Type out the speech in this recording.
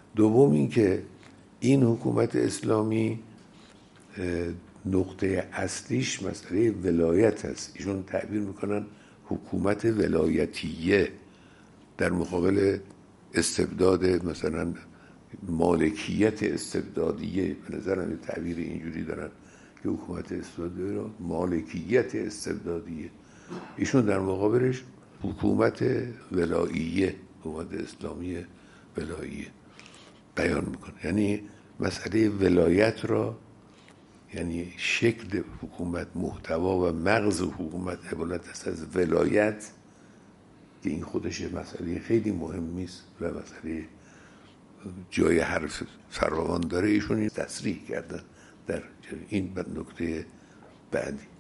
دوم این که این حکومت اسلامی نقطه اصلیش مسئله ولایت هست. ایشون تعبیر میکنن حکومت ولایتیه در مقابل استبداد مثلا مالکیت استبدادیه. به نظرم تعبیر اینجوری دارن که حکومت استبدادی رو مالکیت استبدادیه، ایشون در مقابلش حکومت ولاییه، حکومت اسلامی ولاییه بیان میکنه. یعنی مسئله ولایت را، یعنی شکل حکومت، محتوا و مغز حکومت عبارت است از ولایت، که این خودش مسئله خیلی مهمی است و مسئله جای حرف فراوان داره. ایشون تصریح کردن در این نکته بعدی.